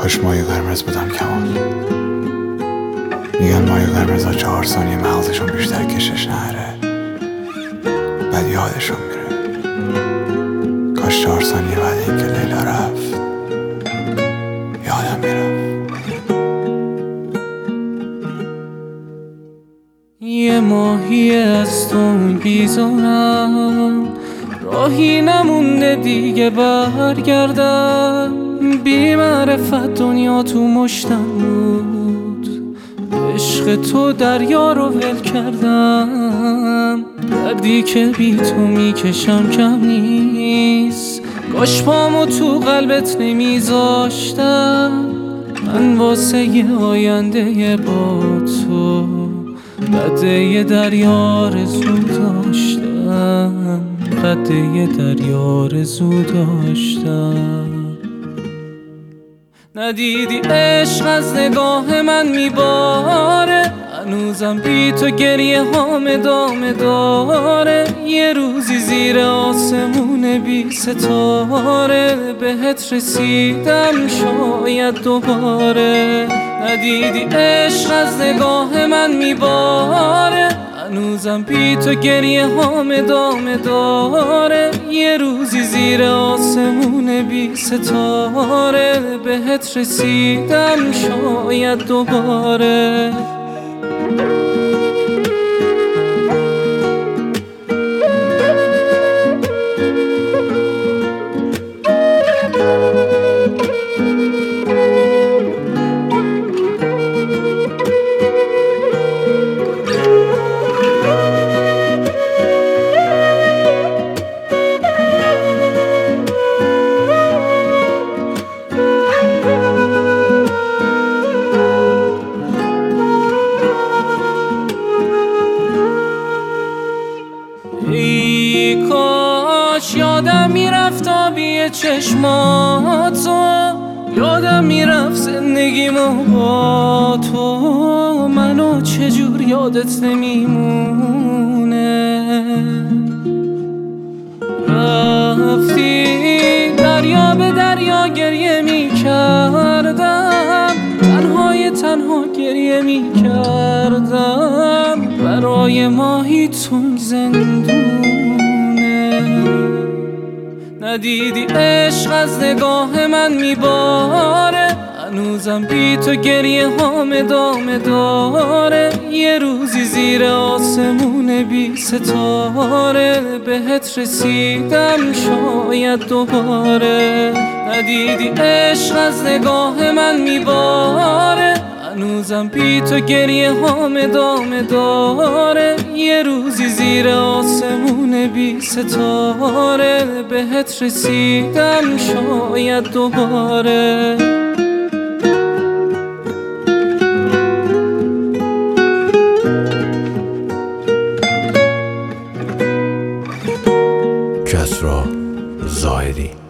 کاش مایه قرمز بودم کمال. میگن مایه قرمز ها 4 ثانیه مغزشون بیشتر کشش نهره، بعد یادشون میره. کاش 4 ثانیه بعد اینکه لیلا رفت یادم میرفت. یه ماهی از تو بیزارم، راهی نمونده دیگه برگردم. بی معرفت دنیا تو مشتم بود، عشق تو دریا رو ول کردم. دردی که بی تو میکشم کم نیست، کاش پامو تو قلبت نمیذاشتم. من واسه یه آینده با تو قد یه دریا آرزو داشتم، قد یه دریا آرزو داشتم. ندیدی عشق از نگاه من میباره، هنوزم بی تو گریه هام ادامه داره. یه روزی زیر آسمون بی ستاره بهت رسیدم شاید دوباره. ندیدی عشق از نگاه من میباره، هنوزم بی تو گریه هام ادامه داره. یه روزی زیر آسمون بی ستاره بهت رسیدم شاید دوباره. ای کاش یادم میرفت آبی چشماتو، یادم میرفت زندگیمو با تو. منو چجور یادت نمیمونه، رفتی دریا به دریا گریه میکردم، تنها گریه میکردم. برای ماهی تنگ زندونه. ندیدی عشق از نگاه من میباره، هنوزم بی تو گریه هام ادامه داره. یه روزی زیر آسمون بی ستاره بهت رسیدم شاید دوباره. ندیدی عشق از نگاه من میباره، هنوزم بی تو گریه هام ادامه داره. یه روزی زیر آسمون بی ستاره بهت رسیدم شاید دوباره. کسری زاهدی.